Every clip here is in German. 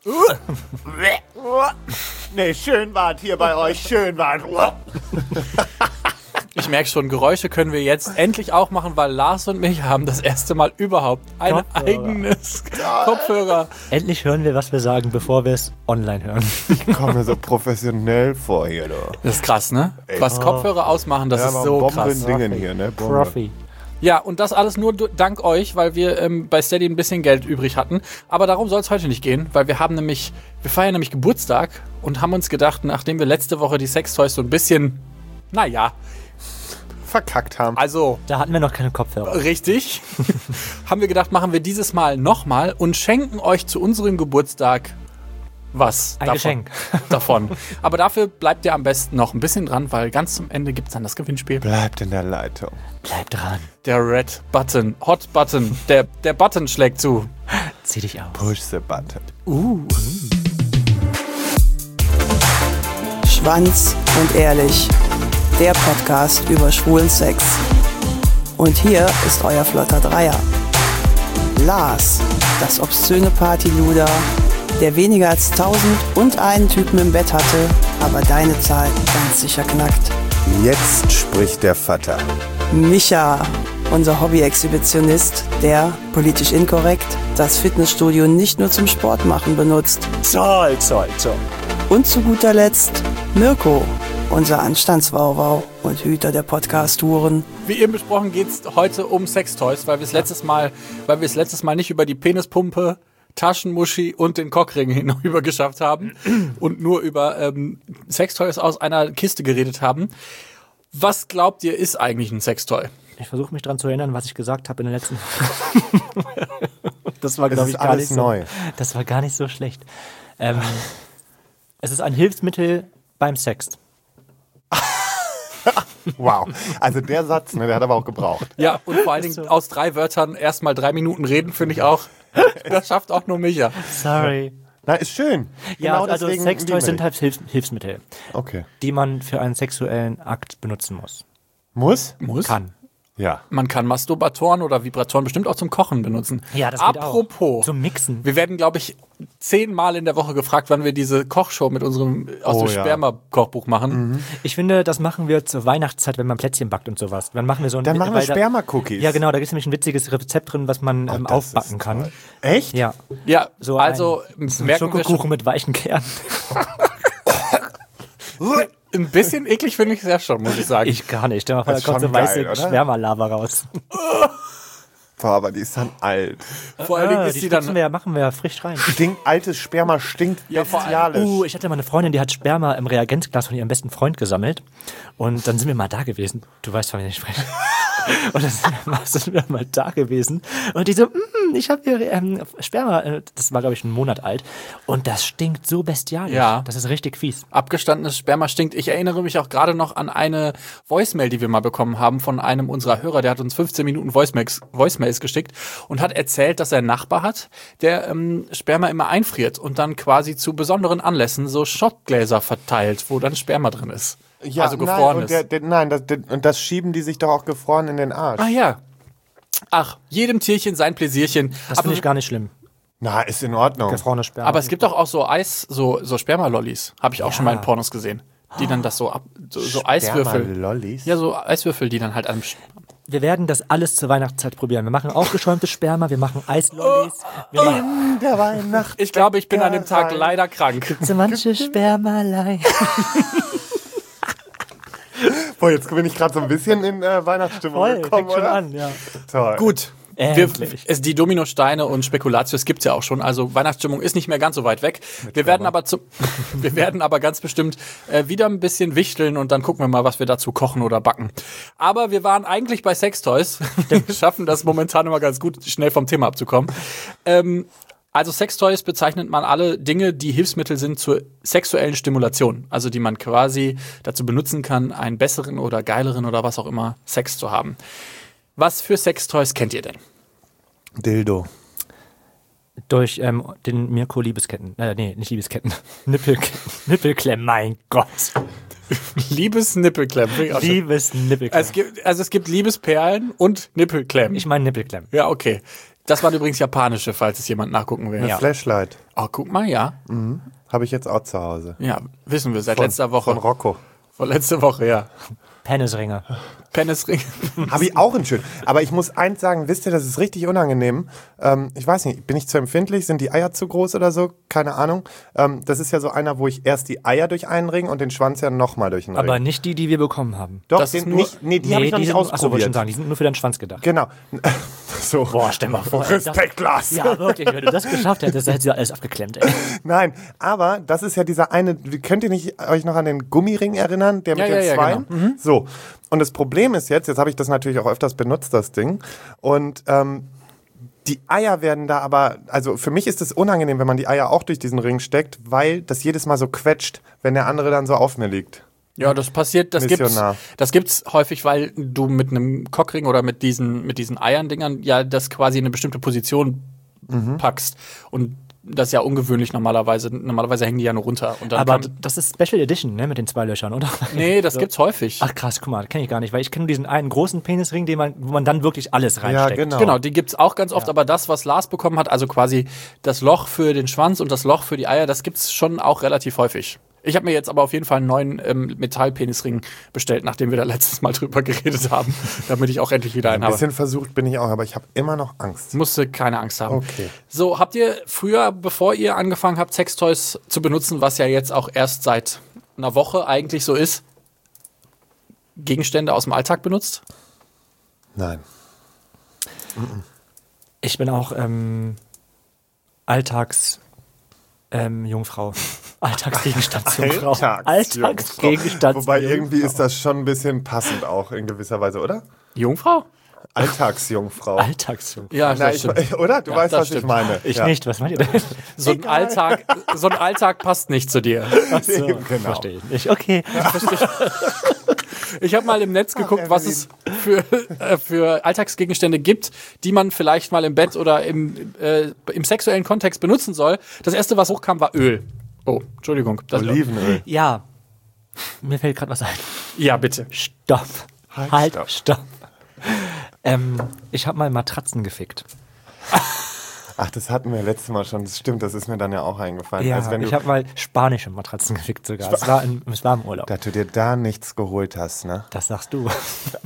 Nee, schön war's hier bei euch, schön war's. Ich merke schon, Geräusche können wir jetzt endlich auch machen, weil Lars und mich haben das erste Mal überhaupt ein eigenes Kopfhörer. Endlich hören wir, was wir sagen, bevor wir es online hören. Ich komme mir so professionell vor hier, du. Das ist krass, ne? Was Kopfhörer ausmachen, das ist so krass. Dingen hier, ne? Profi. Ja, und das alles nur dank euch, weil wir bei Steady ein bisschen Geld übrig hatten. Aber darum soll es heute nicht gehen, weil wir feiern nämlich Geburtstag und haben uns gedacht, nachdem wir letzte Woche die Sextoys so ein bisschen, Verkackt haben. also Da hatten wir noch keine Kopfhörer. richtig, haben wir gedacht, machen wir dieses Mal nochmal und schenken euch zu unserem Geburtstag was Ein Geschenk. davon. Aber dafür bleibt ihr am besten noch ein bisschen dran, weil ganz zum Ende gibt es dann das Gewinnspiel. Bleibt in der Leitung. Bleib dran. Der Red Button, Hot Button, der Button schlägt zu. Zieh dich aus. Push the button. Schwanz und ehrlich, der Podcast über schwulen Sex. Und hier ist euer flotter Dreier. Lars, das obszöne Partyluder, der weniger als 1001 Typen im Bett hatte, aber deine Zahl ganz sicher knackt. Jetzt spricht der Vater. Micha, unser Hobby-Exhibitionist, der, politisch inkorrekt, das Fitnessstudio nicht nur zum Sport machen benutzt. Zoll. Und zu guter Letzt Mirko, unser Anstandswauwau und Hüter der Podcast-Touren. Wie eben besprochen geht es heute um Sextoys, weil wir es letztes Mal nicht über die Penispumpe, Taschenmuschi und den Cockring hinüber geschafft haben und nur über Sextoys aus einer Kiste geredet haben. Was glaubt ihr, ist eigentlich ein Sextoy? Ich versuche mich daran zu erinnern, was ich gesagt habe in der letzten. Das war, Das glaube ist ich, gar alles nicht neu. so. Das war gar nicht so schlecht. Es ist ein Hilfsmittel beim Sex. Wow. Also der Satz, ne, der hat aber auch gebraucht. Ja, und vor allen Dingen aus 3 Wörtern erstmal 3 Minuten reden, finde ich auch. Das schafft auch nur Micha. Sorry. Na, ist schön. Ja, Genau also deswegen Sextoys lieben sind wir halt Hilfsmittel, dich. Okay. die man für einen sexuellen Akt benutzen muss. Muss? Kann. Ja. Man kann Masturbatoren oder Vibratoren bestimmt auch zum Kochen benutzen. Ja, das geht Apropos, auch. Zum Mixen. wir werden, glaube ich, 10-mal in der Woche gefragt, wann wir diese Kochshow mit unserem aus dem ja. Sperma-Kochbuch machen. Ich finde, das machen wir zur Weihnachtszeit, wenn man Plätzchen backt und sowas. Dann machen wir so ein Dann machen wir weil da- Sperma-Cookies. Ja, genau, da gibt es nämlich ein witziges Rezept drin, was man das aufbacken ist kann. toll. Echt? Ja. Ja, So also ein merken wir schon, Schokokuchen mit weichen Kernen. ein bisschen eklig finde ich es ja schon, muss ich sagen. Ich gar nicht. Da Das ist kommt so schon weiße geil, oder? Schwärmerlava raus. Boah, aber die ist dann alt. Vor allen Dingen ist die die dann... machen wir frisch rein. Altes Sperma stinkt Ja, vor allem- bestialisch. Ich hatte mal eine Freundin, die hat Sperma im Reagenzglas von ihrem besten Freund gesammelt. Und dann sind wir mal da gewesen. Du weißt, von wem ich spreche. Und dann sind wir mal da gewesen. Und die so, ich habe hier Sperma. Das war, glaube ich, 1 Monat alt. Und das stinkt so bestialisch. Ja. Das ist richtig fies. Abgestandenes Sperma stinkt. Ich erinnere mich auch gerade noch an eine Voicemail, die wir mal bekommen haben von einem unserer Hörer. Der hat uns 15 Minuten Voicemails geschickt und hat erzählt, dass er einen Nachbar hat, der Sperma immer einfriert und dann quasi zu besonderen Anlässen so Schottgläser verteilt, wo dann Sperma drin ist. Ja, also gefroren nein, ist. Und das schieben die sich doch auch gefroren in den Arsch. Ah ja. Ach, jedem Tierchen sein Pläsierchen. Das finde ich gar nicht schlimm. Na, ist in Ordnung. Gefrorene Sperma. Aber es gibt doch auch so so Spermalollis. Habe ich auch schon mal in Pornos gesehen. Die dann das so Eiswürfel. Spermalollis? Ja, so Eiswürfel, die dann halt an. wir werden das alles zur Weihnachtszeit probieren. Wir machen aufgeschäumtes Sperma, wir machen Eislollis. Wir machen Der Weihnacht. Ich glaube, ich bin an dem Tag leider krank. so manche Spermalei. Boah, jetzt bin ich gerade so ein bisschen in Weihnachtsstimmung Voll, gekommen, fängt schon oder? an, ja. Toll. Gut. Endlich. Die Dominosteine und Spekulatius gibt's ja auch schon. Also Weihnachtsstimmung ist nicht mehr ganz so weit weg. Wir werden aber ganz bestimmt wieder ein bisschen wichteln und dann gucken wir mal, was wir dazu kochen oder backen. Aber wir waren eigentlich bei Sextoys. Wir schaffen das momentan immer ganz gut, schnell vom Thema abzukommen. Also Sextoys bezeichnet man alle Dinge, die Hilfsmittel sind zur sexuellen Stimulation. Also die man quasi dazu benutzen kann, einen besseren oder geileren oder was auch immer Sex zu haben. Was für Sextoys kennt ihr denn? Dildo. Durch den Mirko Liebesketten. Nee, nicht Liebesketten. Nippelklemmen, mein Gott. Liebesnippelklemmen. Liebesnippelklemmen. Es gibt Liebesperlen und Nippelklemmen. Ich meine Nippelklemmen. Ja, okay. Das waren übrigens japanische, falls es jemand nachgucken will. Eine Flashlight. Oh, guck mal, ja. Habe ich jetzt auch zu Hause. Ja, wissen wir, seit letzter Woche. Von Rocco. Von letzter Woche, ja. Penisringe. Penisring. Habe ich auch einen schönen. Aber ich muss eins sagen, wisst ihr, das ist richtig unangenehm. Ich weiß nicht, bin ich zu empfindlich? Sind die Eier zu groß oder so? Keine Ahnung. Das ist ja so einer, wo ich erst die Eier durch einen Ring und den Schwanz ja nochmal durch einen Ring. Aber nicht die wir bekommen haben. Doch, das ist den nur- nicht, die habe ich noch nicht Achso, wollte ausprobiert. schon sagen, die sind nur für deinen Schwanz gedacht. Genau. So. Boah, stell mal vor. Respekt, Lars. Ja, wirklich, wenn du das geschafft hättest, hättest du alles abgeklemmt, ey. Nein, aber das ist ja dieser eine, könnt ihr nicht euch noch an den Gummiring erinnern, der mit Ja, den ja, Zweien? genau. So, und das Problem ist jetzt habe ich das natürlich auch öfters benutzt, das Ding, und die Eier werden da aber, also für mich ist es unangenehm, wenn man die Eier auch durch diesen Ring steckt, weil das jedes Mal so quetscht, wenn der andere dann so auf mir liegt. Ja, das passiert, das Missionar. gibt's häufig, weil du mit einem Cockring oder mit diesen Eiern-Dingern ja das quasi in eine bestimmte Position packst. Und das ist ja ungewöhnlich normalerweise. Normalerweise hängen die ja nur runter. Und dann Aber das ist Special Edition, ne, mit den 2 Löchern, oder? nee, das gibt's häufig. Ach krass, guck mal, kenne ich gar nicht, weil ich kenne nur diesen einen großen Penisring, wo man dann wirklich alles reinsteckt. Ja, genau. Genau, die gibt's auch ganz oft, aber das, was Lars bekommen hat, also quasi das Loch für den Schwanz und das Loch für die Eier, das gibt's schon auch relativ häufig. Ich habe mir jetzt aber auf jeden Fall einen neuen Metallpenisring bestellt, nachdem wir da letztes Mal drüber geredet haben, damit ich auch endlich wieder einen Ein habe. bisschen versucht bin ich auch, aber ich habe immer noch Angst. Musste keine Angst haben. Okay. So, habt ihr früher, bevor ihr angefangen habt, Sextoys zu benutzen, was ja jetzt auch erst seit einer Woche eigentlich so ist, Gegenstände aus dem Alltag benutzt? Nein. Ich bin auch Jungfrau. Alltagsgegenstandsjungfrau. Alltagsgegenstandsjungfrau. Wobei irgendwie ist das schon ein bisschen passend auch in gewisser Weise, oder? Alltagsjungfrau? Alltagsjungfrau. Alltagsjungfrau. Ja, Na, das stimmt. oder? Du Ja, weißt, das was ich stimmt. meine. Ich Ja. nicht, was meint ihr denn? So ein Alltag passt nicht zu dir. So, Genau. verstehe ich nicht. Okay. Ich habe mal im Netz geguckt, was es für Alltagsgegenstände gibt, die man vielleicht mal im Bett oder im sexuellen Kontext benutzen soll. Das erste, was hochkam, war Öl. Oh, Entschuldigung. Olivenöl. Ja, mir fällt gerade was ein. Ja, bitte. Stopp. Halt, Stopp. Ich habe mal Matratzen gefickt. Ach, das hatten wir letztes Mal schon. Das stimmt, das ist mir dann ja auch eingefallen. Ja, Als wenn ich du, habe mal spanische Matratzen gefickt sogar. Es war im Urlaub. dass du dir da nichts geholt hast, ne? Das sagst du.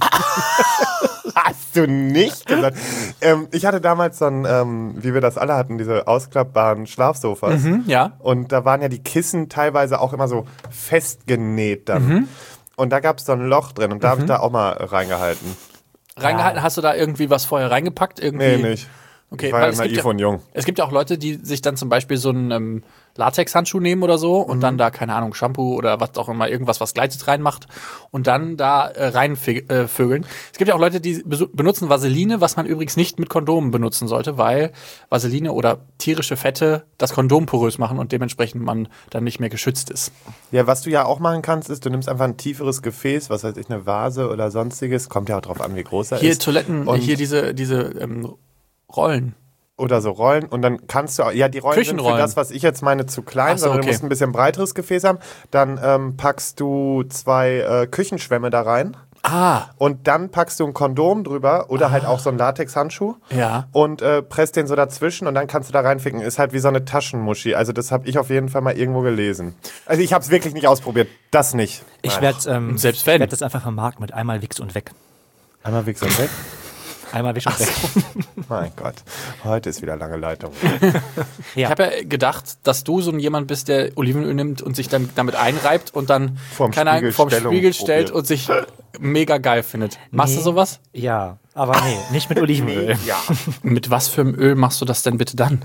Hast du nicht gesagt? Ich hatte damals so ein, wie wir das alle hatten, diese ausklappbaren Schlafsofas. Ja. Und da waren ja die Kissen teilweise auch immer so festgenäht dann. Und da gab es so ein Loch drin und da habe ich da auch mal reingehalten. Reingehalten, hast du da irgendwie was vorher reingepackt? Irgendwie? Nee, nicht. Okay, Ich war weil ja es gibt naiv und jung. Es gibt ja auch Leute, die sich dann zum Beispiel so einen Latex-Handschuh nehmen oder so und dann da, keine Ahnung, Shampoo oder was auch immer, irgendwas, was gleitet reinmacht und dann da reinvögeln. Es gibt ja auch Leute, die benutzen Vaseline, was man übrigens nicht mit Kondomen benutzen sollte, weil Vaseline oder tierische Fette das Kondom porös machen und dementsprechend man dann nicht mehr geschützt ist. Ja, was du ja auch machen kannst, ist, du nimmst einfach ein tieferes Gefäß, was weiß ich, eine Vase oder sonstiges. Kommt ja auch drauf an, wie groß er Hier ist. Toiletten, Und- hier diese Rollen. Oder so Rollen und dann kannst du, ja, die Rollen sind für Küchenrollen. das, was ich jetzt meine, zu klein, Ach so, sondern okay. du musst ein bisschen breiteres Gefäß haben. Dann packst du 2 Küchenschwämme da rein Ah, und dann packst du ein Kondom drüber oder halt auch so einen Latex-Handschuh ja. und presst den so dazwischen und dann kannst du da reinficken. Ist halt wie so eine Taschenmuschi. Also das habe ich auf jeden Fall mal irgendwo gelesen. Also ich habe es wirklich nicht ausprobiert. Das nicht. Ich werde Selbst wenn. werd das einfach vermarkten mit einmal Wichs und weg. Einmal Wichs und weg. Einmal Wichs und weg. Mein Gott. Heute ist wieder lange Leitung. Ich habe ja gedacht, dass du so jemand bist, der Olivenöl nimmt und sich dann damit einreibt und dann Vorm vorm Spiegel Spiegel stellt probiert. und sich mega geil findet. Machst du sowas? Ja, aber nee, nicht mit Olivenöl. Ja. Mit was für einem Öl machst du das denn bitte dann?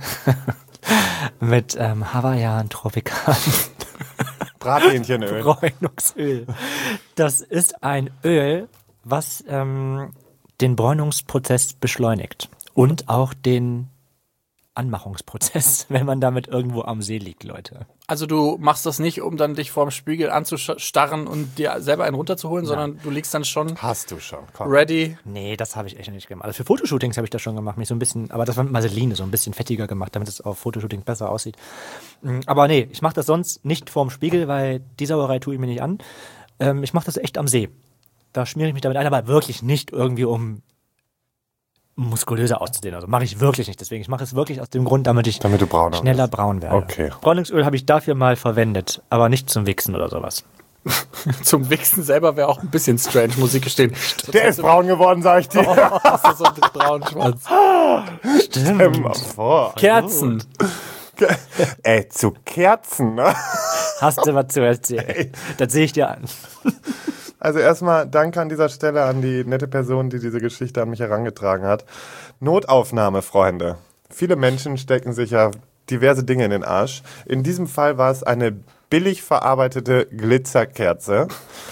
Mit Hawaiian Tropical Brathähnchenöl. Bräunungsöl. Das ist ein Öl, was den Bräunungsprozess beschleunigt und auch den Anmachungsprozess, wenn man damit irgendwo am See liegt, Leute. Also du machst das nicht, um dann dich vorm Spiegel anzustarren und dir selber einen runterzuholen, sondern du liegst dann schon Hast du schon. Komm. ready. Nee, das habe ich echt nicht gemacht. Also für Fotoshootings habe ich das schon gemacht, mich so ein bisschen, aber das war mit Vaseline so ein bisschen fettiger gemacht, damit es auf Fotoshootings besser aussieht. Aber nee, ich mache das sonst nicht vorm Spiegel, weil die Sauerei tue ich mir nicht an. Ich mache das echt am See. Da schmiere ich mich damit ein, aber wirklich nicht irgendwie, um muskulöser auszusehen. Also mache ich wirklich nicht. Deswegen, ich mache es wirklich aus dem Grund, damit du brauner schneller bist. braun werde. Okay. Bräunungsöl habe ich dafür mal verwendet, aber nicht zum Wichsen oder sowas. Zum Wichsen selber wäre auch ein bisschen strange, muss ich gestehen. Der ist braun geworden, sag ich dir. Hast du so einen braunen Schwanz. Stell dir mal vor. Kerzen. Ey, zu Kerzen, ne? Hast du was zu erzählen? Das sehe ich dir an. Also erstmal danke an dieser Stelle an die nette Person, die diese Geschichte an mich herangetragen hat. Notaufnahme, Freunde. Viele Menschen stecken sich ja diverse Dinge in den Arsch. In diesem Fall war es eine billig verarbeitete Glitzerkerze.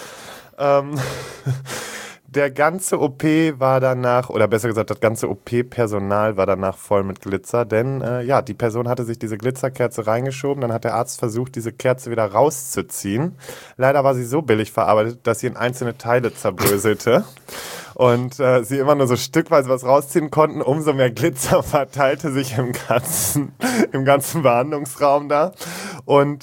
Der ganze OP war danach, oder besser gesagt, das ganze OP-Personal war danach voll mit Glitzer, denn die Person hatte sich diese Glitzerkerze reingeschoben, dann hat der Arzt versucht, diese Kerze wieder rauszuziehen. Leider war sie so billig verarbeitet, dass sie in einzelne Teile zerbröselte und sie immer nur so stückweise was rausziehen konnten. Umso mehr Glitzer verteilte sich im ganzen Behandlungsraum da. Und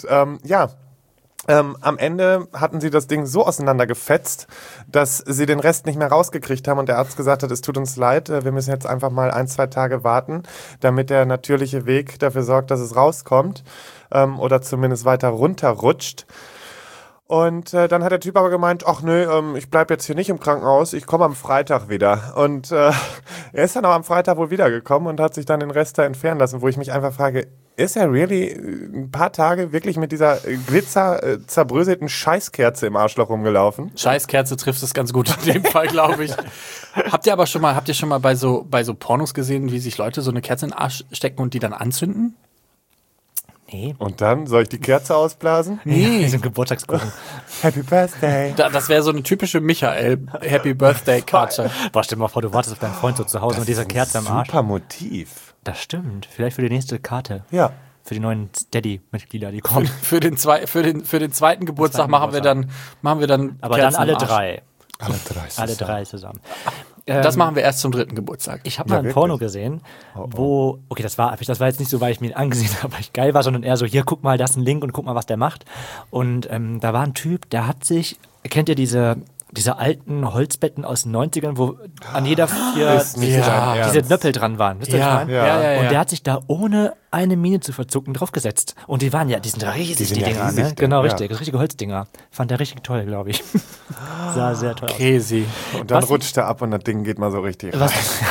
am Ende hatten sie das Ding so auseinandergefetzt, dass sie den Rest nicht mehr rausgekriegt haben und der Arzt gesagt hat, es tut uns leid, wir müssen jetzt einfach mal 1-2 Tage warten, damit der natürliche Weg dafür sorgt, dass es rauskommt oder zumindest weiter runterrutscht. Und dann hat der Typ aber gemeint, ach nö, ich bleib jetzt hier nicht im Krankenhaus, ich komme am Freitag wieder. Und er ist dann auch am Freitag wohl wiedergekommen und hat sich dann den Rest da entfernen lassen, wo ich mich einfach frage, ist er really ein paar Tage wirklich mit dieser Glitzer zerbröselten Scheißkerze im Arschloch rumgelaufen? Scheißkerze trifft es ganz gut in dem Fall, glaube ich. Habt ihr schon mal bei so Pornos gesehen, wie sich Leute so eine Kerze in den Arsch stecken und die dann anzünden? Nee. Und dann, soll ich die Kerze ausblasen? Nee. So ein Geburtstagskuchen. Happy Birthday. Das wäre so eine typische Michael Happy Birthday Karte. Boah, stell dir mal vor, du wartest auf deinen Freund so zu Hause mit dieser Kerze am Arsch. Super Motiv. Das stimmt. Vielleicht für die nächste Karte. Ja. Für die neuen Steady-Mitglieder, die kommen. Für den zweiten Geburtstag machen wir dann Aber Kerzen dann alle im Arsch. 3. Alle 3 zusammen. Das machen wir erst zum 3. Geburtstag. Ich habe mal ein wirklich? Porno gesehen, wo, okay, das war jetzt nicht so, weil ich mir ihn angesehen habe, weil ich geil war, sondern eher so, hier, guck mal, das ist ein Link und guck mal, was der macht. Und da war ein Typ, der hat sich, kennt ihr diese alten Holzbetten aus den 90ern, wo an jeder diese Nöppel dran waren. Wisst ihr, was ich meine? Ja. Und der hat sich da ohne eine Miene zu verzucken draufgesetzt. Und die sind riesig, die Dinger. riesig, Ne? Genau, ja. richtig. Das richtige Holzdinger. Fand der richtig toll, glaube ich. Sah sehr toll aus. Crazy. Und dann Was- rutscht er ab und das Ding geht mal so richtig rein.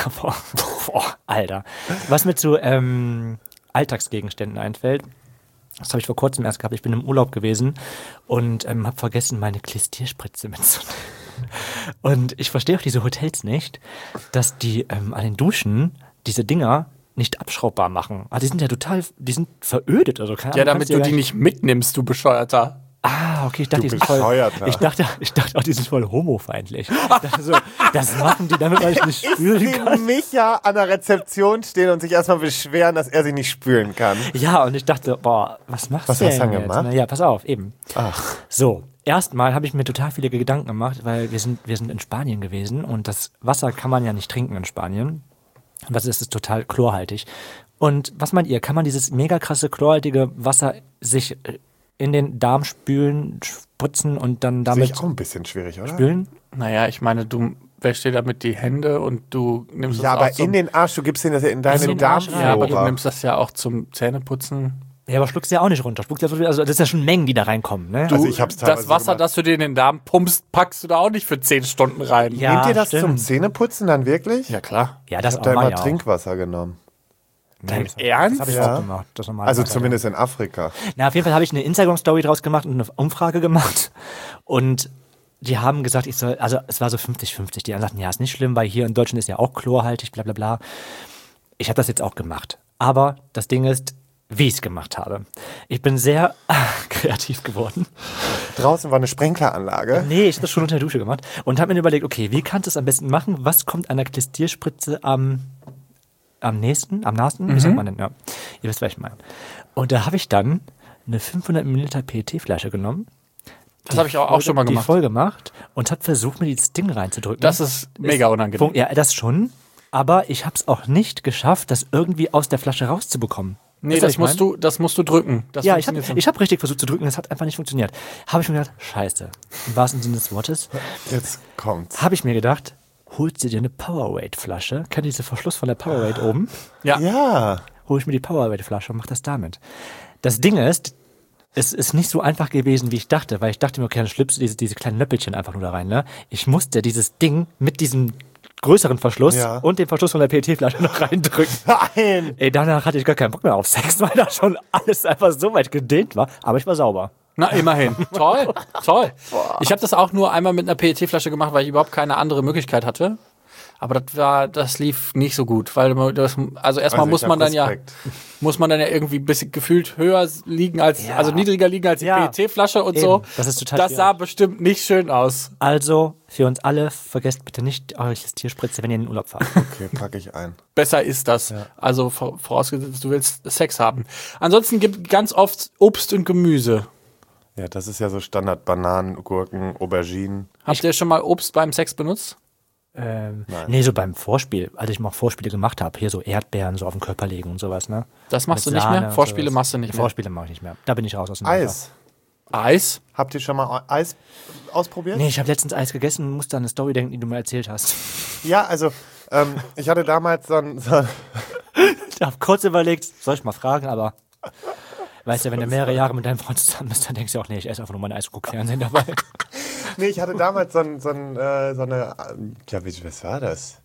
Alter. Was mir zu Alltagsgegenständen einfällt, das habe ich vor kurzem erst gehabt. Ich bin im Urlaub gewesen und habe vergessen, meine Klistierspritze mitzunehmen. Und ich verstehe auch diese Hotels nicht, dass die an den Duschen diese Dinger nicht abschraubbar machen. Also die sind verödet oder so. Keine Ja, Ahnung, damit kannst du die nicht mitnimmst, du Bescheuerter. Ah, okay, ich dachte, Du die sind voll. Bescheuerter. Ich dachte auch, die sind voll homofeindlich. Ich dachte so, das machen die, damit man sich nicht spülen kann. Micha an der Rezeption stehen und sich erstmal beschweren, dass er sich nicht spülen kann. Ja, und ich dachte, boah, was machst Was du hast denn du dann jetzt? gemacht? Na ja, pass auf, eben. Ach. So, erstmal habe ich mir total viele Gedanken gemacht, weil wir sind in Spanien gewesen und das Wasser kann man ja nicht trinken in Spanien. Was ist es total chlorhaltig. Und was meint ihr, kann man dieses mega krasse chlorhaltige Wasser sich in den Darm spritzen und dann Sehe damit ich auch ein bisschen schwierig, oder? spülen? Naja, ich meine, du wäschst dir damit die Hände und du nimmst Ja, das aber auch zum... in den Arsch, du gibst den das ja in deine den Arsch rein. Ja, aber du Darmflora. nimmst das ja auch zum Zähneputzen. Ja, aber schluckst du ja auch nicht runter. Also das ist ja schon Mengen, die da reinkommen, ne? Also ich hab's teilweise Das Wasser, gemacht. das du dir in den Darm pumpst, packst du da auch nicht für 10 Stunden rein. Ja, Nehmt ihr das stimmt. zum Zähneputzen dann wirklich? Ja, klar. Ja, Ich das hab da auch immer ja auch. Trinkwasser genommen. Dein Das Ernst? habe ich Ja. auch gemacht. Das normale Also Wasser, zumindest in Afrika. Na, auf jeden Fall habe ich eine Instagram-Story draus gemacht und eine Umfrage gemacht. Und die haben gesagt, also es war so 50-50. Die anderen sagten, ja, ist nicht schlimm, weil hier in Deutschland ist ja auch chlorhaltig, bla bla bla. Ich habe das jetzt auch gemacht. Aber das Ding ist, wie ich es gemacht habe. Ich bin sehr kreativ geworden. Draußen war eine Sprenkleranlage. Nee, ich habe das schon unter der Dusche gemacht. Und habe mir überlegt, okay, wie kannst du es am besten machen? Was kommt an der Klistierspritze am nahesten? Wie sagt man denn? Ja, ihr wisst, was ich meine. Und da habe ich dann eine 500 Milliliter PET-Flasche genommen. Das habe ich auch schon mal Die gemacht. voll gemacht und habe versucht, mir dieses Ding reinzudrücken. Das ist mega unangenehm. Ja, das schon. Aber ich habe es auch nicht geschafft, das irgendwie aus der Flasche rauszubekommen. Nee, Weißt du, was das musst du drücken. Das ja, ich funktioniert so. habe richtig versucht zu drücken, das hat einfach nicht funktioniert. Habe ich mir gedacht, scheiße. Im wahrsten Sinne des Wortes. Jetzt kommt's. Habe ich mir gedacht, holst du dir eine Powerade-Flasche. Kennt ihr diesen Verschluss von der Powerade oben? Ja. Hol ich mir die Powerade-Flasche und mach das damit. Das Ding ist, es ist nicht so einfach gewesen, wie ich dachte, weil ich dachte mir, okay, dann schlüpfst du diese kleinen Nöppelchen einfach nur da rein. Ne? Ich musste dieses Ding mit diesem größeren Verschluss und den Verschluss von der PET-Flasche noch reindrücken. Nein! Ey, danach hatte ich gar keinen Bock mehr auf Sex, weil da schon alles einfach so weit gedehnt war. Aber ich war sauber. Na, immerhin. Toll, toll. Ich habe das auch nur einmal mit einer PET-Flasche gemacht, weil ich überhaupt keine andere Möglichkeit hatte. Aber das lief nicht so gut, weil erstmal muss man dann ja irgendwie ein bisschen gefühlt höher liegen also niedriger liegen als die PET-Flasche und so. Das ist total Das sah bestimmt nicht schön aus. Also, für uns alle, vergesst bitte nicht eure Tierspritze, wenn ihr in den Urlaub fahrt. Okay, packe ich ein. Besser ist das. Ja. Also vorausgesetzt, du willst Sex haben. Ansonsten gibt ganz oft Obst und Gemüse. Ja, das ist ja so Standard. Bananen, Gurken, Auberginen. Habt ihr schon mal Obst beim Sex benutzt? Nee, so beim Vorspiel, als ich mal Vorspiele gemacht habe, hier so Erdbeeren so auf den Körper legen und sowas, ne? Das machst du nicht mehr? Vorspiele machst du nicht mehr? Vorspiele mache ich nicht mehr. Da bin ich raus aus dem Eis. Eis? Habt ihr schon mal Eis ausprobiert? Nee, ich habe letztens Eis gegessen und musste an eine Story denken, die du mir erzählt hast. Ja, also ich hatte damals Ich habe kurz überlegt, soll ich mal fragen, aber weißt du, wenn du mehrere Jahre mit deinem Freund zusammen bist, dann denkst du auch, nee, ich esse einfach nur mein Eis und gucke Fernsehen dabei. Nee, ich hatte damals so eine, was war das?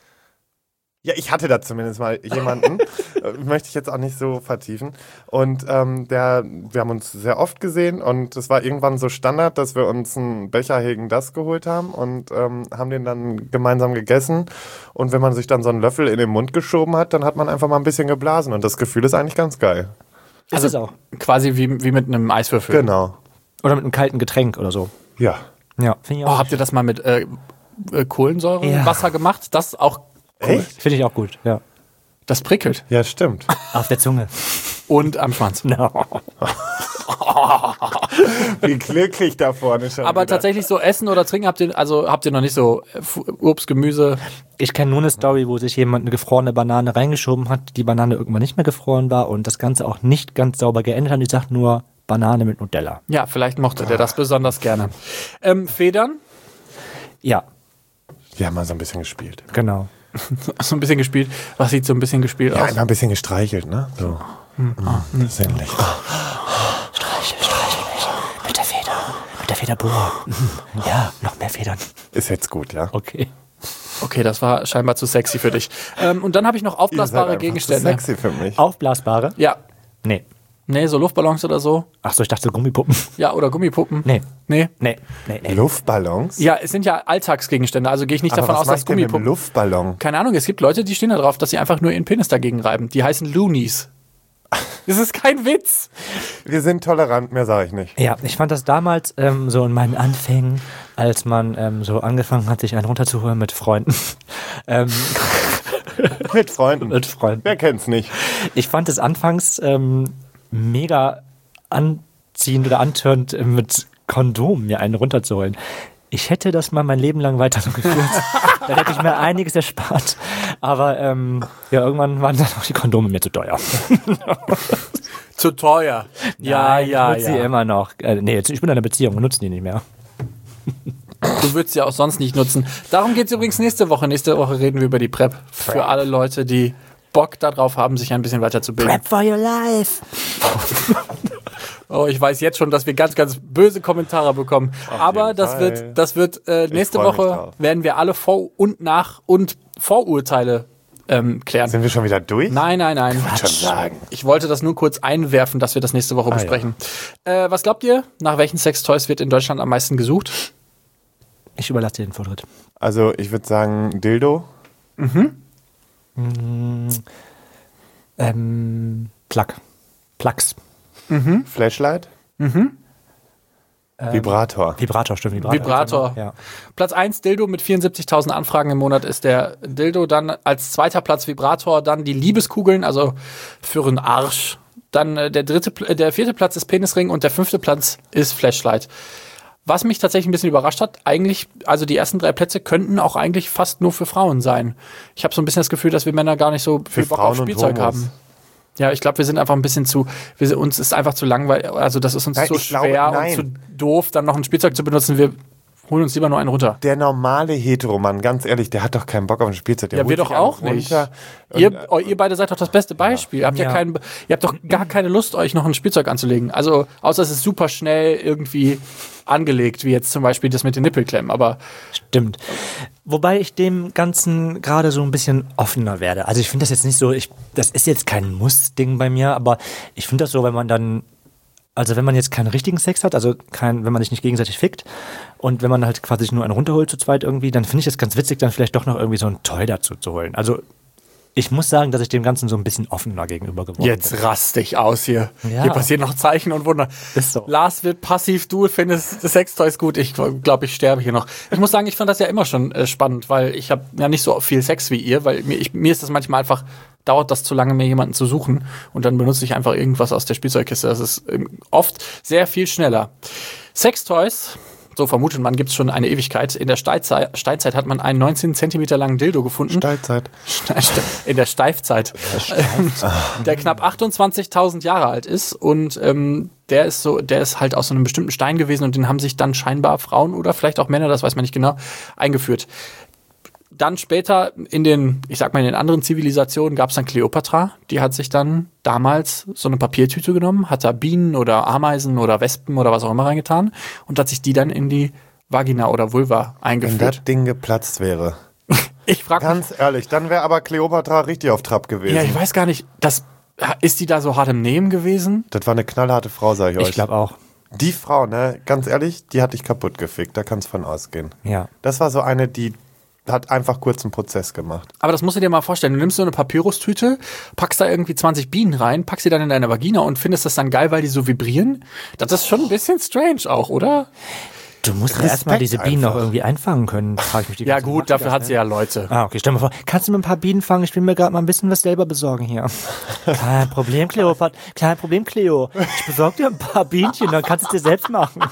Ja, ich hatte da zumindest mal jemanden, möchte ich jetzt auch nicht so vertiefen. Und wir haben uns sehr oft gesehen und es war irgendwann so Standard, dass wir uns einen Becher Hegen das geholt haben und haben den dann gemeinsam gegessen. Und wenn man sich dann so einen Löffel in den Mund geschoben hat, dann hat man einfach mal ein bisschen geblasen und das Gefühl ist eigentlich ganz geil. Also ist es auch. Quasi wie mit einem Eiswürfel. Genau. Oder mit einem kalten Getränk oder so. Ja. Ja, finde ich auch. Habt ihr das mal mit Kohlensäurewasser gemacht? Das auch cool. Echt? Finde ich auch gut, ja. Das prickelt. Ja, stimmt. Auf der Zunge. Und am Schwanz. No. Wie glücklich da vorne schon. Aber tatsächlich so Essen oder Trinken habt ihr noch nicht so Obst, Gemüse? Ich kenne nur eine Story, wo sich jemand eine gefrorene Banane reingeschoben hat, die Banane irgendwann nicht mehr gefroren war und das Ganze auch nicht ganz sauber geendet hat. Ich sag nur Banane mit Nutella. Ja, vielleicht mochte der das besonders gerne. Federn? Ja. Wir haben mal so ein bisschen gespielt. Genau. So ein bisschen gespielt. Was sieht so ein bisschen gespielt Ja, aus? immer ein bisschen gestreichelt, ne? So. Sinnlich. Streichel mich. Mit der Feder. Mit der Federbohr. Ja, noch mehr Federn. Ist jetzt gut, ja? Okay. Okay, das war scheinbar zu sexy für dich. Und dann habe ich noch aufblasbare Gegenstände. Sexy für mich. Aufblasbare? Ja. Nee, so Luftballons oder so. Ach so, ich dachte Gummipuppen. Ja, oder Gummipuppen. Nee. Nee. Luftballons? Ja, es sind ja Alltagsgegenstände, also gehe ich nicht davon aus, dass Gummipuppen. Luftballon? Keine Ahnung, es gibt Leute, die stehen da drauf, dass sie einfach nur ihren Penis dagegen reiben. Die heißen Loonies. Das ist kein Witz. Wir sind tolerant, mehr sage ich nicht. Ja, ich fand das damals so in meinen Anfängen, als man so angefangen hat, sich einen runterzuholen mit Freunden. Mit Freunden. Mit Freunden. Wer kennt's nicht? Ich fand es anfangs mega anziehend oder antörend, mit Kondom mir einen runterzuholen. Ich hätte das mal mein Leben lang weiter so geführt. Dann hätte ich mir einiges erspart. Aber irgendwann waren dann auch die Kondome mir zu teuer. Zu teuer. Ja. Ich nutze sie immer noch. Ich bin in einer Beziehung und nutze die nicht mehr. Du würdest sie auch sonst nicht nutzen. Darum geht es übrigens nächste Woche. Nächste Woche reden wir über die PrEP. Für alle Leute, die Bock darauf haben, sich ein bisschen weiterzubilden. PrEP for your life. Oh, ich weiß jetzt schon, dass wir ganz, ganz böse Kommentare bekommen. Aber das wird nächste Woche werden wir alle Vor- und und Vorurteile klären. Sind wir schon wieder durch? Nein. Quatsch. Ich wollte das nur kurz einwerfen, dass wir das nächste Woche besprechen. Ja. Was glaubt ihr? Nach welchen Sextoys wird in Deutschland am meisten gesucht? Ich überlasse dir den Vortritt. Also ich würde sagen Dildo. Plugs. Flashlight. Vibrator. Vibrator, stimmt. Vibrator. Ja. Platz 1 Dildo mit 74.000 Anfragen im Monat ist der Dildo. Dann als zweiter Platz Vibrator, dann die Liebeskugeln, also für einen Arsch. Dann der vierte Platz ist Penisring und der fünfte Platz ist Flashlight. Was mich tatsächlich ein bisschen überrascht hat, eigentlich, also die ersten 3 Plätze könnten auch eigentlich fast nur für Frauen sein. Ich habe so ein bisschen das Gefühl, dass wir Männer gar nicht so viel Bock auf Spielzeug haben. Ja, ich glaube, wir sind einfach ein bisschen uns ist einfach zu langweilig, also das ist uns zu schwer und zu doof, dann noch ein Spielzeug zu benutzen. Wir holen uns lieber nur einen runter. Der normale Heteromann, ganz ehrlich, der hat doch keinen Bock auf ein Spielzeug. Der Ja, wir holt doch sich auch einen nicht. runter Ihr beide seid doch das beste Beispiel. Ihr habt doch gar keine Lust, euch noch ein Spielzeug anzulegen. Also, außer es ist super schnell irgendwie angelegt, wie jetzt zum Beispiel das mit den Nippelklemmen. Aber Stimmt. Wobei ich dem Ganzen gerade so ein bisschen offener werde. Also ich finde das jetzt nicht so, das ist jetzt kein Muss-Ding bei mir, aber ich finde das so, wenn man jetzt keinen richtigen Sex hat, also wenn man sich nicht gegenseitig fickt und wenn man halt quasi sich nur einen runterholt zu zweit irgendwie, dann finde ich es ganz witzig, dann vielleicht doch noch irgendwie so ein Toy dazu zu holen. Also ich muss sagen, dass ich dem Ganzen so ein bisschen offener gegenüber geworden bin. jetzt rast dich aus hier. Ja. Hier passieren noch Zeichen und Wunder. Ist so. Lars wird passiv, du findest Sextoys gut. Ich glaube, ich sterbe hier noch. Ich muss sagen, ich fand das ja immer schon spannend, weil ich habe ja nicht so viel Sex wie ihr, weil mir ist das manchmal einfach, dauert das zu lange, mir jemanden zu suchen und dann benutze ich einfach irgendwas aus der Spielzeugkiste. Das ist oft sehr viel schneller. Sextoys, so vermutet man, gibt es schon eine Ewigkeit. In der Steinzeit hat man einen 19 Zentimeter langen Dildo gefunden. Steilzeit. In der Steifzeit. Der knapp 28.000 Jahre alt ist und der ist halt aus so einem bestimmten Stein gewesen und den haben sich dann scheinbar Frauen oder vielleicht auch Männer, das weiß man nicht genau, eingeführt. Dann später in den anderen Zivilisationen gab es dann Kleopatra. Die hat sich dann damals so eine Papiertüte genommen, hat da Bienen oder Ameisen oder Wespen oder was auch immer reingetan und hat sich die dann in die Vagina oder Vulva Wenn eingeführt. das Ding geplatzt wäre. Ich frage mich, Ganz ehrlich, dann wäre aber Kleopatra richtig auf Trab gewesen. ja, ich weiß gar nicht, ist die da so hart im Nehmen gewesen? Das war eine knallharte Frau, sag ich euch. Ich glaube auch. Die Frau, ne, ganz ehrlich, die hat dich kaputt gefickt. Da kannst du von ausgehen. Ja. Das war so eine, die hat einfach kurz einen Prozess gemacht. Aber das musst du dir mal vorstellen. Du nimmst so eine Papyrustüte, packst da irgendwie 20 Bienen rein, packst sie dann in deine Vagina und findest das dann geil, weil die so vibrieren. Das ist schon ein bisschen strange auch, oder? Du musst ja erstmal diese Bienen einfach. auch irgendwie einfangen können, frage ich mich die Ja ganze Zeit. gut, dafür hat sie ja Leute. Ah, okay, stell mal vor, kannst du mir ein paar Bienen fangen? Ich will mir gerade mal ein bisschen was selber besorgen hier. Kein Problem, Kleopatra. Kein Problem, Cleo. Ich besorge dir ein paar Bienchen, dann kannst du es dir selbst machen.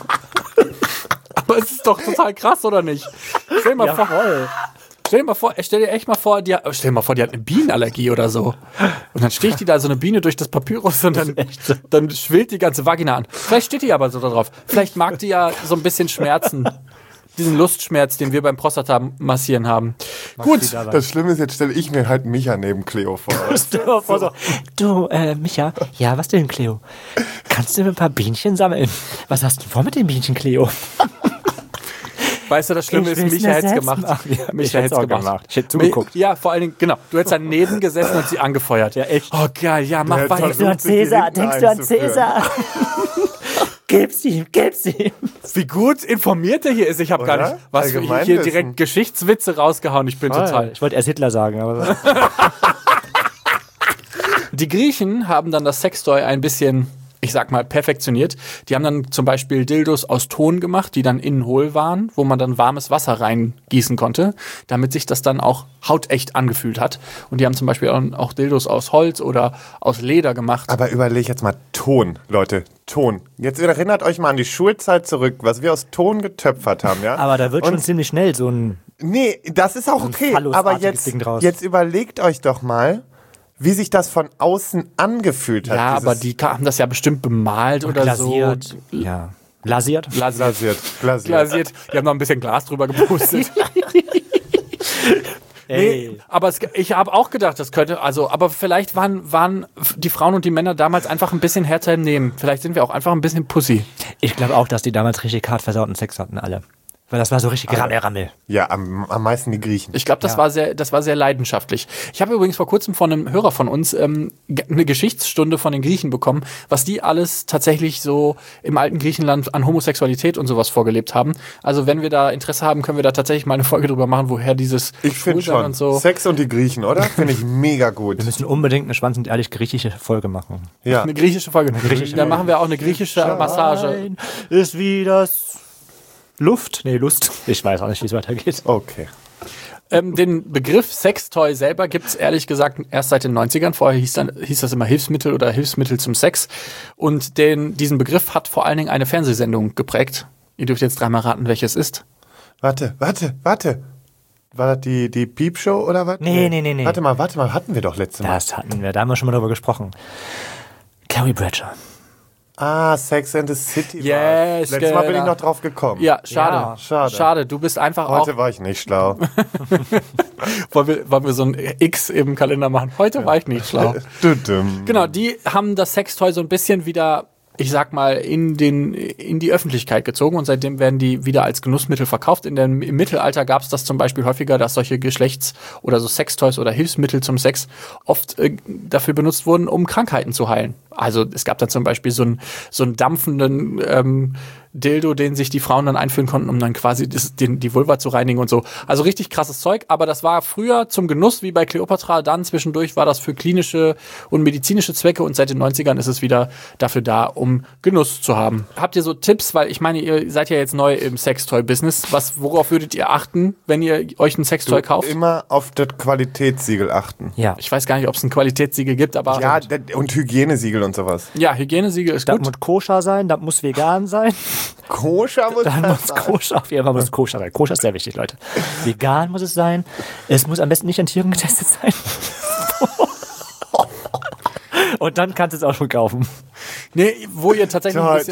Aber es ist doch total krass, oder nicht? Stell dir mal vor, stell dir echt mal vor, die hat eine Bienenallergie oder so. Und dann sticht die da so eine Biene durch das Papyrus und dann schwillt die ganze Vagina an. Vielleicht steht die aber so da drauf. Vielleicht mag die ja so ein bisschen Schmerzen. Diesen Lustschmerz, den wir beim Prostata-Massieren haben. Gut. Das Schlimme ist, jetzt stelle ich mir halt Micha neben Cleo vor. Stell mal vor, so, du, Micha, ja, was denn, Cleo? Kannst du mir ein paar Bienchen sammeln? Was hast du vor mit den Bienchen, Cleo? Weißt du, das Schlimme ist, Micha hätte es gemacht. Micha hätte es gemacht. Ich hätte zugeguckt. Ja, vor allen Dingen, genau. Du hättest daneben gesessen und sie angefeuert. Ja, echt. Oh, geil, ja, mach weiter. Denkst du an Cäsar? Denkst du an Cäsar? Gib's ihm. Wie gut informiert er hier ist. Ich habe gar nicht hier direkt Geschichtswitze rausgehauen. Ich bin total. Ich wollte erst Hitler sagen, aber. Die Griechen haben dann das Sextoy ein bisschen, ich sag mal, perfektioniert. Die haben dann zum Beispiel Dildos aus Ton gemacht, die dann innen hohl waren, wo man dann warmes Wasser reingießen konnte, damit sich das dann auch hautecht angefühlt hat. Und die haben zum Beispiel auch Dildos aus Holz oder aus Leder gemacht. Aber überleg jetzt mal Ton, Leute. Ton. Jetzt erinnert euch mal an die Schulzeit zurück, was wir aus Ton getöpfert haben, ja? Aber da wird schon ziemlich schnell so ein. Nee, das ist auch okay. Aber phallusartiges Ding draus. jetzt überlegt euch doch mal, wie sich das von außen angefühlt hat. Ja, aber die haben das ja bestimmt bemalt oder glasiert. so. Ja. Glasiert? Glasiert. Die haben noch ein bisschen Glas drüber gepustet. Nee, aber ich habe auch gedacht, das könnte, aber vielleicht waren die Frauen und die Männer damals einfach ein bisschen härter im Nehmen. Vielleicht sind wir auch einfach ein bisschen Pussy. Ich glaube auch, dass die damals richtig hart versauten Sex hatten, alle. Weil das war so richtig Rammel. Ja, am meisten die Griechen. Ich glaube, das war sehr leidenschaftlich. Ich habe übrigens vor kurzem von einem Hörer von uns eine Geschichtsstunde von den Griechen bekommen, was die alles tatsächlich so im alten Griechenland an Homosexualität und sowas vorgelebt haben. Also wenn wir da Interesse haben, können wir da tatsächlich mal eine Folge drüber machen, woher dieses Ich finde schon. und so. Sex und die Griechen, oder? Finde ich mega gut. Wir müssen unbedingt eine schwanz- und ehrlich griechische Folge machen. Ja. Eine griechische Folge. Dann machen wir auch eine griechische Massage. Nein, ist wie das Lust. Ich weiß auch nicht, wie es weitergeht. Okay. Den Begriff Sextoy selber gibt es ehrlich gesagt erst seit den 90ern. Vorher hieß das immer Hilfsmittel oder Hilfsmittel zum Sex. Und diesen Begriff hat vor allen Dingen eine Fernsehsendung geprägt. Ihr dürft jetzt dreimal raten, welches ist. Warte. War das die Piepshow oder was? Nee. Warte mal, hatten wir doch letztes Mal. Das hatten wir, da haben wir schon mal drüber gesprochen. Carrie Bradshaw. Sex and the City. Yes, Letztes Mal bin ich genau. noch drauf gekommen. Ja, schade. Ja, schade. Schade, du bist einfach Heute war ich nicht schlau. wollen wir so ein X im Kalender machen. Heute war ich nicht schlau. Düdüm. Genau, die haben das Sextoy so ein bisschen wieder, ich sag mal, in die Öffentlichkeit gezogen und seitdem werden die wieder als Genussmittel verkauft. Im Mittelalter gab es das zum Beispiel häufiger, dass solche Geschlechts- oder so Sextoys oder Hilfsmittel zum Sex oft dafür benutzt wurden, um Krankheiten zu heilen. Also es gab da zum Beispiel so einen dampfenden Dildo, den sich die Frauen dann einführen konnten, um dann quasi die Vulva zu reinigen und so. Also richtig krasses Zeug, aber das war früher zum Genuss, wie bei Kleopatra, dann zwischendurch war das für klinische und medizinische Zwecke und seit den 90ern ist es wieder dafür da, um Genuss zu haben. Habt ihr so Tipps, weil ich meine, ihr seid ja jetzt neu im Sextoy-Business, worauf würdet ihr achten, wenn ihr euch ein Sextoy kauft? Immer auf das Qualitätssiegel achten. Ja. Ich weiß gar nicht, ob es ein Qualitätssiegel gibt, aber Ja, und Hygienesiegel und sowas. ja, Hygienesiegel ist Das gut. muss koscher sein, das muss vegan sein. Koscher muss Dann das muss sein. koscher, auf jeden Fall muss koscher sein. Koscher ist sehr wichtig, Leute. Vegan muss es sein. Es muss am besten nicht an Tieren getestet sein. Und dann kannst du es auch schon kaufen. Nee, wo ihr tatsächlich ein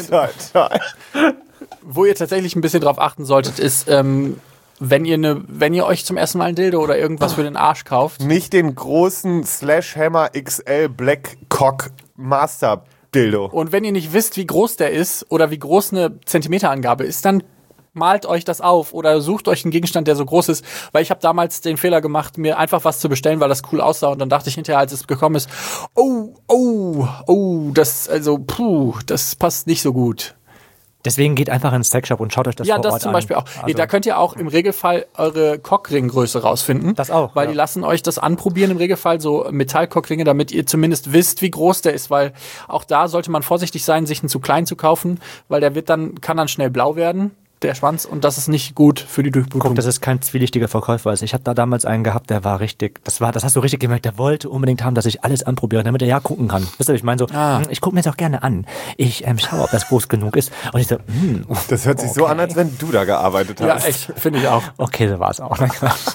bisschen drauf achten solltet, ist, wenn ihr euch zum ersten Mal ein Dildo oder irgendwas für den Arsch kauft. Nicht den großen Slashhammer XL Black Cock Master Dildo. Und wenn ihr nicht wisst, wie groß der ist oder wie groß eine Zentimeterangabe ist, dann malt euch das auf oder sucht euch einen Gegenstand, der so groß ist. Weil ich habe damals den Fehler gemacht, mir einfach was zu bestellen, weil das cool aussah. Und dann dachte ich hinterher, als es gekommen ist, das passt nicht so gut. Deswegen geht einfach ins Sexshop und schaut euch das Ja, vor das Ort zum an. Beispiel auch. Also, Da könnt ihr auch im Regelfall eure Cockringgröße rausfinden. Das auch, Weil ja. die lassen euch das anprobieren im Regelfall, so Metallcockringe, damit ihr zumindest wisst, wie groß der ist. Weil auch da sollte man vorsichtig sein, sich einen zu klein zu kaufen, weil der kann dann schnell blau werden, der Schwanz, und das ist nicht gut für die Durchblutung. Guck, dass es kein zwielichtiger Verkäufer ist. Ich habe da damals einen gehabt, der war richtig, das hast du richtig gemerkt, der wollte unbedingt haben, dass ich alles anprobiere, damit er ja gucken kann. Wisst ihr, ich meine so, ich gucke mir das auch gerne an. Ich schaue, ob das groß genug ist. Und ich so, Das hört sich so an, als wenn du da gearbeitet Ja, hast. echt, finde ich auch. okay, so war es auch.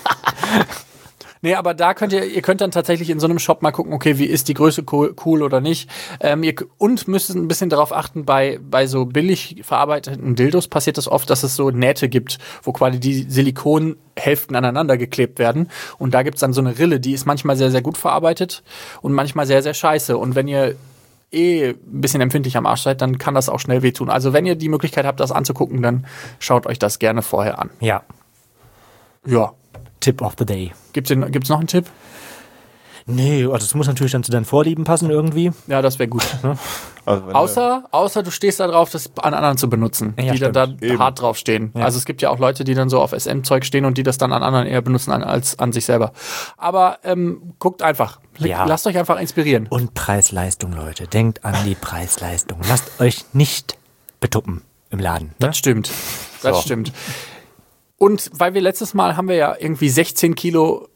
Nee, aber da ihr könnt dann tatsächlich in so einem Shop mal gucken, okay, wie ist die Größe cool oder nicht. Und müsst ein bisschen darauf achten, bei so billig verarbeiteten Dildos passiert das oft, dass es so Nähte gibt, wo quasi die Silikonhälften aneinander geklebt werden. Und da gibt's dann so eine Rille, die ist manchmal sehr, sehr gut verarbeitet und manchmal sehr, sehr scheiße. Und wenn ihr ein bisschen empfindlich am Arsch seid, dann kann das auch schnell wehtun. Also wenn ihr die Möglichkeit habt, das anzugucken, dann schaut euch das gerne vorher an. Ja, Ja. Tip of the day. Gibt's noch einen Tipp? Nee, also es muss natürlich dann zu deinen Vorlieben passen irgendwie. Ja, das wäre gut. Also wenn Außer du stehst da drauf, das an anderen zu benutzen, Ja, die da Eben. hart drauf stehen. Ja. Also es gibt ja auch Leute, die dann so auf SM-Zeug stehen und die das dann an anderen eher benutzen als an sich selber. Aber guckt einfach. Ja. Lasst euch einfach inspirieren. Und Preis-Leistung, Leute. Denkt an die Preis-Leistung. Lasst euch nicht betuppen im Laden. Ne? Das stimmt. Das stimmt. Und weil wir letztes Mal haben wir ja irgendwie 16 Kilo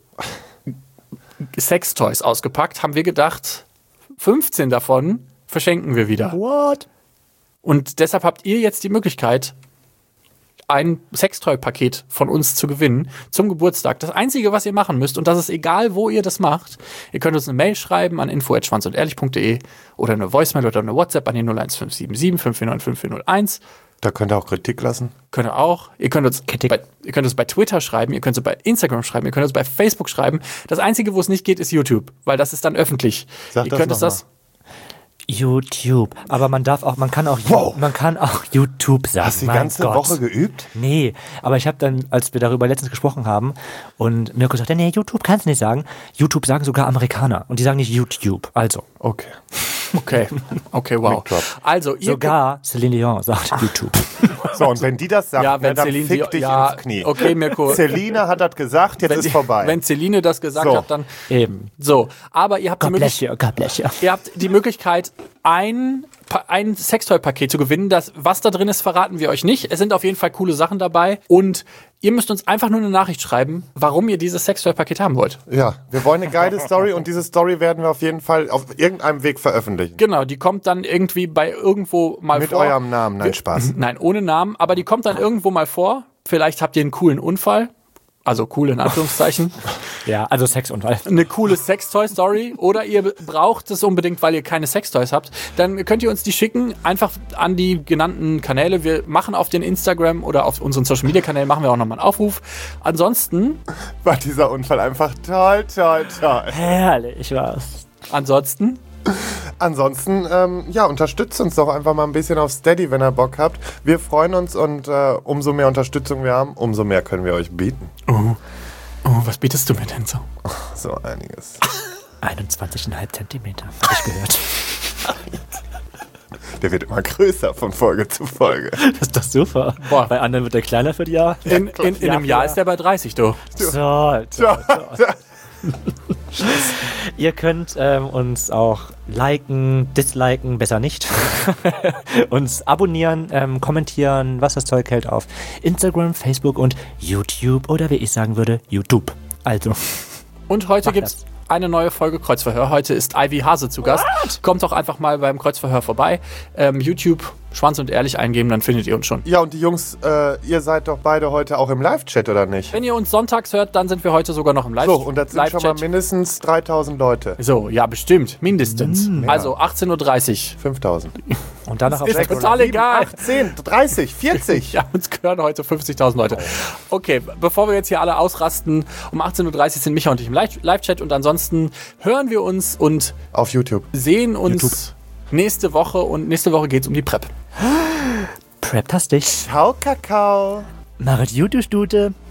Sextoys ausgepackt, haben wir gedacht, 15 davon verschenken wir wieder. What? Und deshalb habt ihr jetzt die Möglichkeit, ein Sextoy-Paket von uns zu gewinnen zum Geburtstag. Das Einzige, was ihr machen müsst, und das ist egal, wo ihr das macht, ihr könnt uns eine Mail schreiben an info@schwanzundehrlich.de oder eine Voicemail oder eine WhatsApp an die 01577 549 5401. Da könnt ihr auch Kritik lassen. Könnt ihr auch. Ihr könnt uns Kritik. bei Twitter schreiben, ihr könnt uns bei Instagram schreiben, ihr könnt uns bei Facebook schreiben. Das Einzige, wo es nicht geht, ist YouTube, weil das ist dann öffentlich. Sag ihr das könnt noch uns das. YouTube. Aber man kann auch YouTube sagen. Hast du die Mein ganze Gott. Woche geübt? Nee, aber ich habe dann, als wir darüber letztens gesprochen haben und Mirko sagte, nee, YouTube kannst du nicht sagen. YouTube sagen sogar Amerikaner und die sagen nicht YouTube. Also, Okay. Okay, wow. Mic drop. Also, ihr sogar Celine Dion sagt YouTube. So, und wenn die das sagt, Ja, wenn dann Celine fick dich ja, ins Knie. okay, Mirko. Celine hat das gesagt, jetzt ist vorbei. Wenn Celine das gesagt So. hat, dann Eben. so. Aber ihr habt die God bless Möglichkeit. you, God bless you. Ihr habt die Möglichkeit, ein Sextoy-Paket zu gewinnen. Was da drin ist, verraten wir euch nicht. Es sind auf jeden Fall coole Sachen dabei. Und ihr müsst uns einfach nur eine Nachricht schreiben, warum ihr dieses Sextoy-Paket haben wollt. Ja, wir wollen eine geile Story und diese Story werden wir auf jeden Fall auf irgendeinem Weg veröffentlichen. Genau, die kommt dann irgendwie bei irgendwo mal Mit vor. eurem Namen, nein, Spaß. Nein, ohne Namen. Aber die kommt dann irgendwo mal vor. Vielleicht habt ihr einen coolen Unfall. also cool in Anführungszeichen, Ja, also Sexunfall. eine coole Sextoy-Story oder ihr braucht es unbedingt, weil ihr keine Sextoys habt, dann könnt ihr uns die schicken, einfach an die genannten Kanäle. Wir machen auf den Instagram oder auf unseren Social-Media-Kanälen machen wir auch nochmal einen Aufruf. Ansonsten, War dieser Unfall einfach toll, toll, toll. Herrlich war's. ansonsten, Ansonsten, ja, unterstützt uns doch einfach mal ein bisschen auf Steady, wenn ihr Bock habt. Wir freuen uns und umso mehr Unterstützung wir haben, umso mehr können wir euch bieten. was bietest du mir denn so? So einiges. 21,5 Zentimeter, hab ich gehört. Der wird immer größer von Folge zu Folge. Das ist doch super. Boah. Bei anderen wird der kleiner für die Jahr. In einem Jahr ist der bei 30, du. Toll. Ihr könnt uns auch liken, disliken, besser nicht. Uns abonnieren, kommentieren, was das Zeug hält auf Instagram, Facebook und YouTube oder wie ich sagen würde, YouTube. Also, Und heute Mach gibt's das. eine neue Folge Kreuzverhör. Heute ist Ivy Hase zu Gast. Kommt doch einfach mal beim Kreuzverhör vorbei. YouTube Schwanz und Ehrlich eingeben, dann findet ihr uns schon. Ja, und die Jungs, ihr seid doch beide heute auch im Live-Chat, oder nicht? Wenn ihr uns sonntags hört, dann sind wir heute sogar noch im So, und das sind schon mal Live-Chat. mindestens 3000 Leute. So, ja, bestimmt. Mindestens. Also 18.30 Uhr. 5000. und danach auf Ist Sex. total egal. 10, 30, 40. Ja, uns gehören heute 50.000 Leute. Okay, bevor wir jetzt hier alle ausrasten, um 18.30 Uhr sind Micha und ich im Live-Chat und ansonsten hören wir uns und Auf YouTube. sehen uns nächste Woche und nächste Woche geht's um die PrEP. Prep-tastisch. Ciao, Kakao. Machet Jute Stute.